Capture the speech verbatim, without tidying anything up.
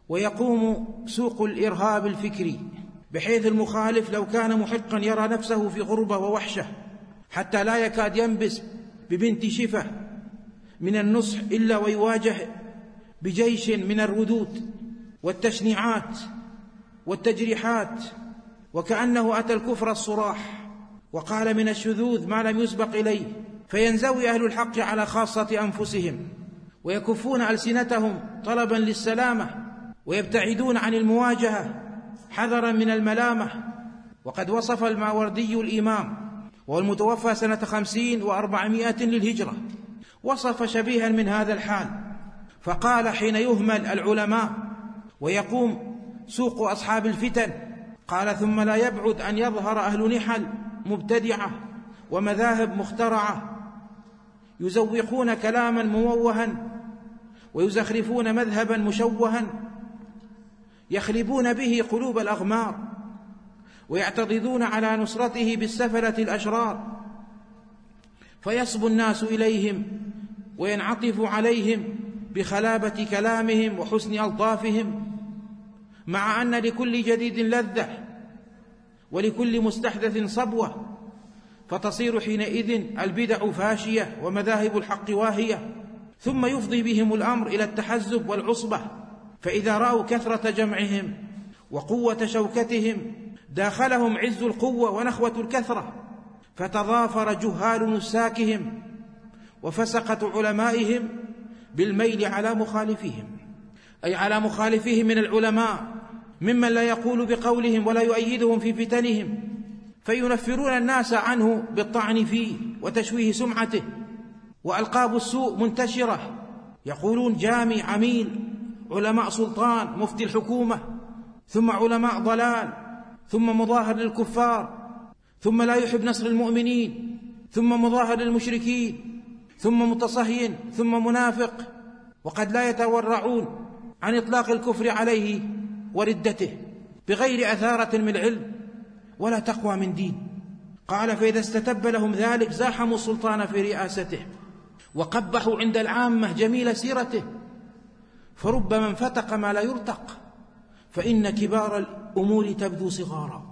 ويقوم سوق الإرهاب الفكري، بحيث المخالف لو كان محقا يرى نفسه في غربة ووحشة حتى لا يكاد ينبس ببنت شفة من النصح إلا ويواجه بجيش من الردود والتشنيعات والتجريحات، وكأنه أتى الكفر الصراح وقال من الشذوذ ما لم يسبق إليه، فينزوي أهل الحق على خاصة أنفسهم ويكفون ألسنتهم طلبا للسلامة، ويبتعدون عن المواجهة حذرا من الملامة. وقد وصف الماوردي الإمام وهو المتوفى سنة خمسين وأربعمائة للهجرة وصف شبيها من هذا الحال، فقال حين يهمل العلماء ويقوم سوق أصحاب الفتن، قال ثم لا يبعد أن يظهر أهل نحل مبتدعة ومذاهب مخترعة يزوقون كلاما مووها ويزخرفون مذهبا مشوها يخلبون به قلوب الأغمار ويعتضدون على نصرته بالسفلة الأشرار، فيصبو الناس إليهم وينعطف عليهم بخلابة كلامهم وحسن ألطافهم، مع أن لكل جديد لذة ولكل مستحدث صبوة، فتصير حينئذ البدع فاشية ومذاهب الحق واهية، ثم يفضي بهم الأمر إلى التحزب والعصبة، فإذا رأوا كثرة جمعهم وقوة شوكتهم داخلهم عز القوة ونخوة الكثرة، فتضافر جهال نساكهم وفسقة علمائهم بالميل على مخالفهم، أي على مخالفهم من العلماء ممن لا يقول بقولهم ولا يؤيدهم في فتنهم، فينفرون الناس عنه بالطعن فيه وتشويه سمعته، وألقاب السوء منتشرة، يقولون جامي عميل، علماء سلطان مفتي الحكومة، ثم علماء ضلال، ثم مظاهر للكفار، ثم لا يحب نصر المؤمنين، ثم مظاهر للمشركين، ثم متصهين، ثم منافق، وقد لا يتورعون عن إطلاق الكفر عليه وردته بغير أثارة من علم ولا تقوى من دين. قال فإذا استتب لهم ذلك زاحموا السلطان في رئاسته وقبحوا عند العامة جميل سيرته، فربما انفتق ما لا يرتق، فإن كبار الأمور تبدو صغارا.